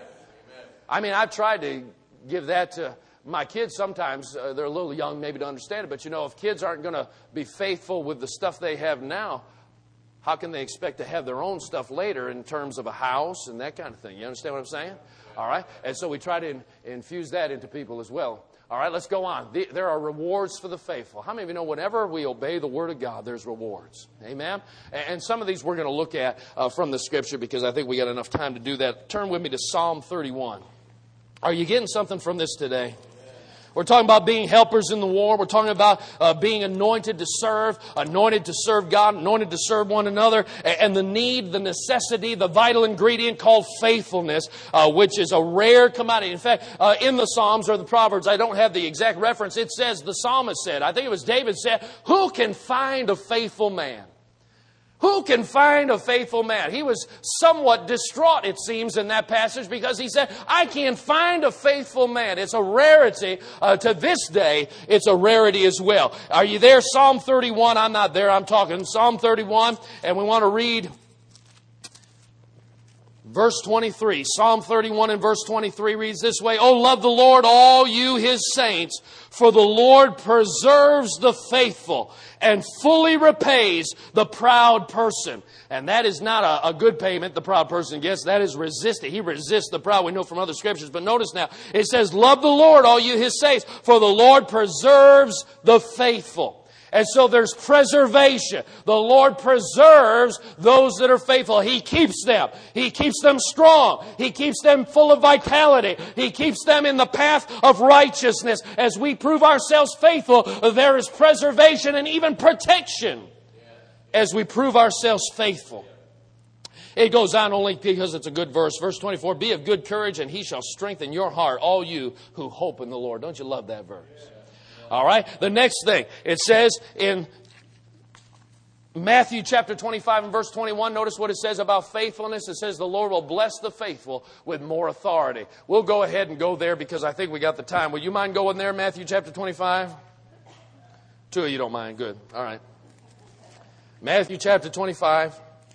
I mean, I've tried to give that to my kids sometimes. Uh, they're a little young maybe to understand it. But, you know, if kids aren't going to be faithful with the stuff they have now, how can they expect to have their own stuff later in terms of a house and that kind of thing? You understand what I'm saying? All right. And so we try to in, infuse that into people as well. All right, let's go on. There are rewards for the faithful. How many of you know whenever we obey the Word of God, there's rewards? Amen? And some of these we're going to look at uh, from the Scripture because I think we got enough time to do that. Turn with me to Psalm thirty-one. Are you getting something from this today? We're talking about being helpers in the war. We're talking about uh, being anointed to serve, anointed to serve God, anointed to serve one another, and the need, the necessity, the vital ingredient called faithfulness, uh, which is a rare commodity. In fact, uh, in the Psalms or the Proverbs, I don't have the exact reference. It says, the psalmist said, I think it was David said, who can find a faithful man? Who can find a faithful man? He was somewhat distraught, it seems, in that passage because he said, I can't find a faithful man. It's a rarity. Uh, to this day, it's a rarity as well. Are you there? Psalm thirty-one. I'm not there. I'm talking Psalm thirty-one. And we want to read verse twenty-three. Psalm thirty-one and verse twenty-three reads this way. Oh, love the Lord, all you His saints, for the Lord preserves the faithful and fully repays the proud person. And that is not a, a good payment the proud person gets. That is resisting. He resists the proud. We know from other scriptures. But notice now, it says, love the Lord, all you His saints, for the Lord preserves the faithful. And so there's preservation. The Lord preserves those that are faithful. He keeps them. He keeps them strong. He keeps them full of vitality. He keeps them in the path of righteousness. As we prove ourselves faithful, there is preservation and even protection as we prove ourselves faithful. It goes on only because it's a good verse. Verse twenty-four, be of good courage and He shall strengthen your heart, all you who hope in the Lord. Don't you love that verse? All right. The next thing, it says in Matthew chapter twenty-five and verse twenty-one, notice what it says about faithfulness. It says the Lord will bless the faithful with more authority. We'll go ahead and go there because I think we got the time. Will you mind going there, Matthew chapter twenty-five? Two of you don't mind. Good. All right. Matthew chapter twenty-five.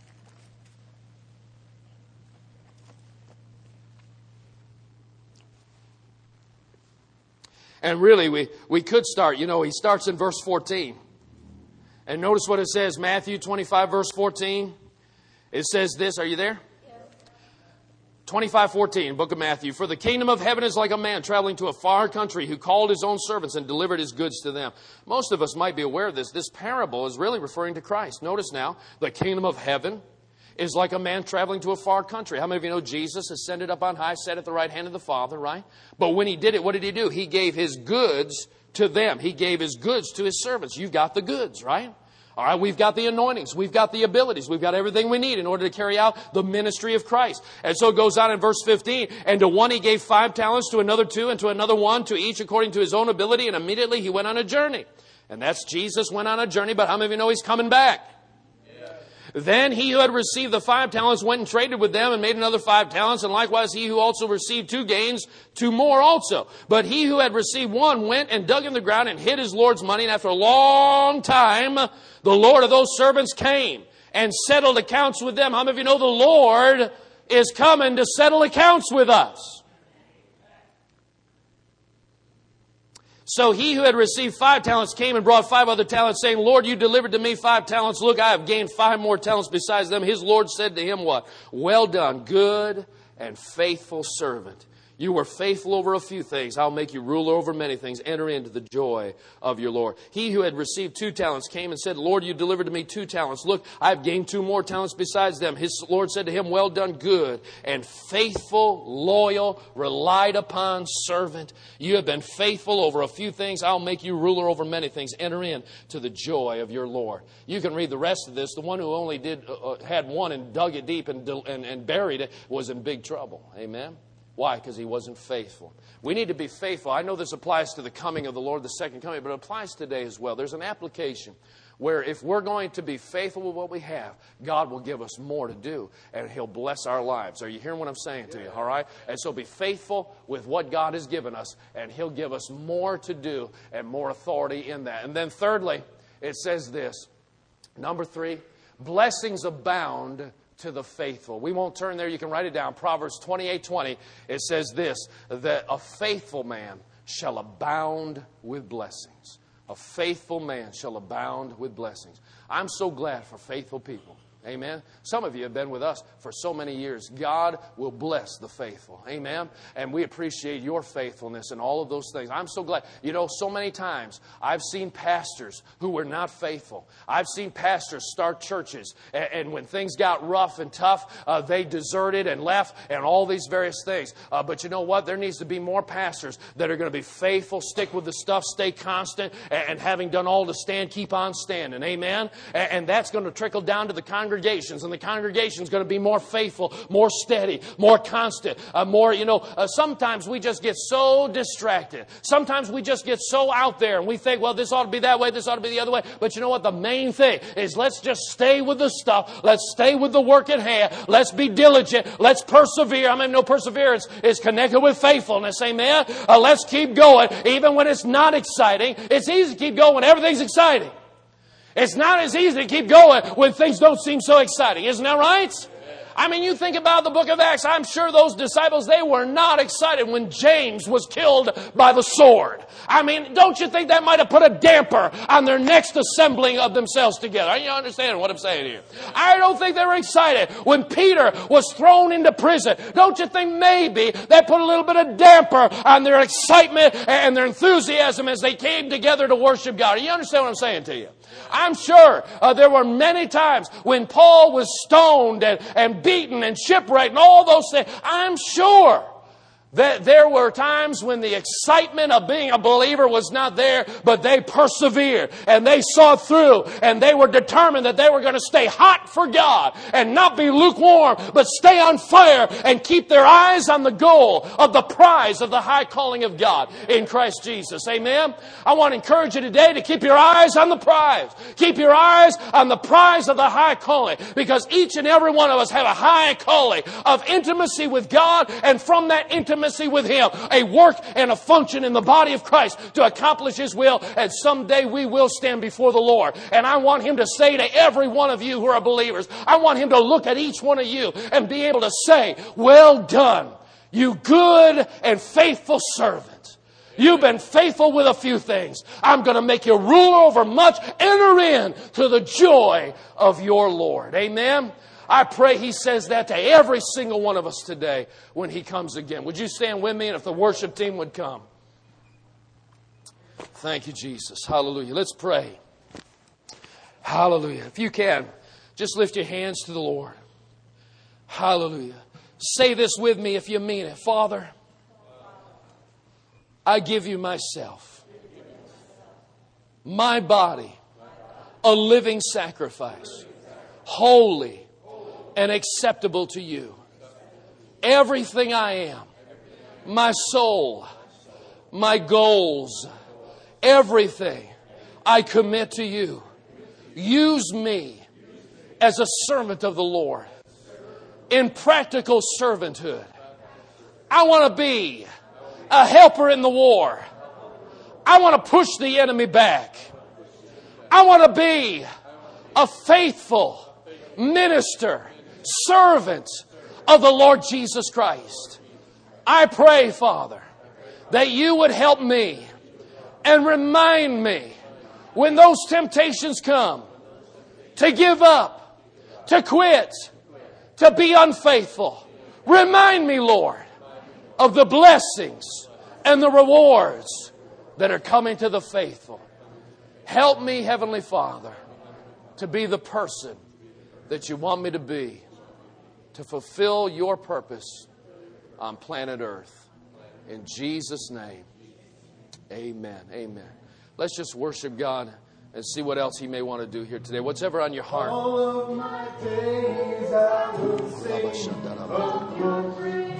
And really, we, we could start, you know, he starts in verse fourteen. And notice what it says, Matthew twenty-five, verse fourteen. It says this, are you there? Yes. twenty-five fourteen, book of Matthew. For the kingdom of heaven is like a man traveling to a far country who called his own servants and delivered his goods to them. Most of us might be aware of this. This parable is really referring to Christ. Notice now, the kingdom of heaven is like a man traveling to a far country. How many of you know Jesus ascended up on high, sat at the right hand of the Father, right? But when He did it, what did He do? He gave His goods to them. He gave His goods to His servants. You've got the goods, right? All right, we've got the anointings. We've got the abilities. We've got everything we need in order to carry out the ministry of Christ. And so it goes on in verse fifteen. And to one He gave five talents, to another two, and to another one, to each according to his own ability. And immediately he went on a journey. And that's Jesus went on a journey, but how many of you know He's coming back? Then he who had received the five talents went and traded with them and made another five talents. And likewise he who also received two gains, two more also. But he who had received one went and dug in the ground and hid his Lord's money. And after a long time, the Lord of those servants came and settled accounts with them. How many of you know the Lord is coming to settle accounts with us? So he who had received five talents came and brought five other talents, saying, Lord, you delivered to me five talents. Look, I have gained five more talents besides them. His Lord said to him what? Well done, good and faithful servant. You were faithful over a few things. I'll make you ruler over many things. Enter into the joy of your Lord. He who had received two talents came and said, Lord, you delivered to me two talents. Look, I've gained two more talents besides them. His Lord said to him, well done, good and faithful, loyal, relied upon servant. You have been faithful over a few things. I'll make you ruler over many things. Enter into the joy of your Lord. You can read the rest of this. The one who only did uh, had one and dug it deep and, and, and buried it was in big trouble. Amen. Why? Because he wasn't faithful. We need to be faithful. I know this applies to the coming of the Lord, the second coming, but it applies today as well. There's an application where if we're going to be faithful with what we have, God will give us more to do, and He'll bless our lives. Are you hearing what I'm saying to you? All right? And so be faithful with what God has given us, and He'll give us more to do and more authority in that. And then thirdly, it says this. Number three, blessings abound to the faithful. We won't turn there. You can write it down. Proverbs twenty-eight twenty. It says this, that a faithful man shall abound with blessings. A faithful man shall abound with blessings. I'm so glad for faithful people. Amen. Some of you have been with us for so many years. God will bless the faithful. Amen. And we appreciate your faithfulness and all of those things. I'm so glad. You know, so many times I've seen pastors who were not faithful. I've seen pastors start churches, and, and when things got rough and tough, uh, they deserted and left and all these various things. Uh, but you know what? There needs to be more pastors that are going to be faithful, stick with the stuff, stay constant, and, and having done all to stand, keep on standing. Amen. And, and that's going to trickle down to the congregation. Congregations, and the congregation is going to be more faithful, more steady, more constant, uh, more, you know, uh, sometimes we just get so distracted. Sometimes we just get so out there and we think, well, this ought to be that way, this ought to be the other way. But you know what? The main thing is let's just stay with the stuff. Let's stay with the work at hand. Let's be diligent. Let's persevere. I mean, no, perseverance is connected with faithfulness. Amen. Uh, let's keep going. Even when it's not exciting, it's easy to keep going when everything's exciting. It's not as easy to keep going when things don't seem so exciting. Isn't that right? I mean, you think about the book of Acts. I'm sure those disciples, they were not excited when James was killed by the sword. I mean, don't you think that might have put a damper on their next assembling of themselves together? Are you understanding what I'm saying here? I don't think they were excited when Peter was thrown into prison. Don't you think maybe that put a little bit of damper on their excitement and their enthusiasm as they came together to worship God? You understand what I'm saying to you? I'm sure uh, there were many times when Paul was stoned and, and beaten and shipwrecked and all those things. I'm sure that there were times when the excitement of being a believer was not there, but they persevered and they saw through and they were determined that they were going to stay hot for God and not be lukewarm, but stay on fire and keep their eyes on the goal of the prize of the high calling of God in Christ Jesus. Amen. I want to encourage you today to keep your eyes on the prize. Keep your eyes on the prize of the high calling, because each and every one of us have a high calling of intimacy with God, and from that intimacy with Him, a work and a function in the body of Christ to accomplish His will, and someday we will stand before the Lord. And I want Him to say to every one of you who are believers, I want Him to look at each one of you and be able to say, well done, you good and faithful servant. You've been faithful with a few things. I'm going to make you ruler over much. Enter in to the joy of your Lord. Amen. I pray He says that to every single one of us today when He comes again. Would you stand with me, and if the worship team would come? Thank you, Jesus. Hallelujah. Let's pray. Hallelujah. If you can, just lift your hands to the Lord. Hallelujah. Say this with me if you mean it. Father, I give you myself, my body, a living sacrifice, holy and acceptable to you. Everything I am, my soul, my goals, everything I commit to you. Use me as a servant of the Lord in practical servanthood. I want to be a helper in the war. I want to push the enemy back. I want to be a faithful minister, servant of the Lord Jesus Christ. I pray, Father, that you would help me and remind me when those temptations come to give up, to quit, to be unfaithful. Remind me, Lord, of the blessings and the rewards that are coming to the faithful. Help me, Heavenly Father, to be the person that you want me to be, to fulfill your purpose on planet Earth. In Jesus' name, amen. Amen. Let's just worship God and see what else He may want to do here today. Whatever on your heart. All of my days I will sing of your greatness.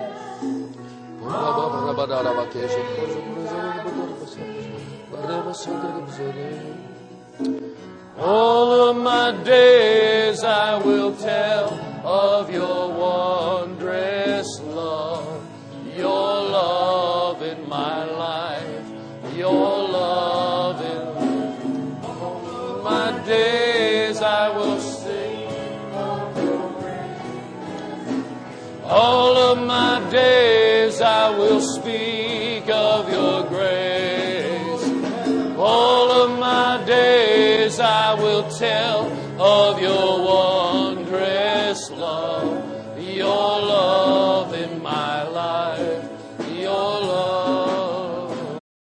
All of my days I will tell of your wondrous love, your love in my life, your love in all of my days I will sing of your grace. All of my days I will speak of your grace. All of my days I will tell of your wondrous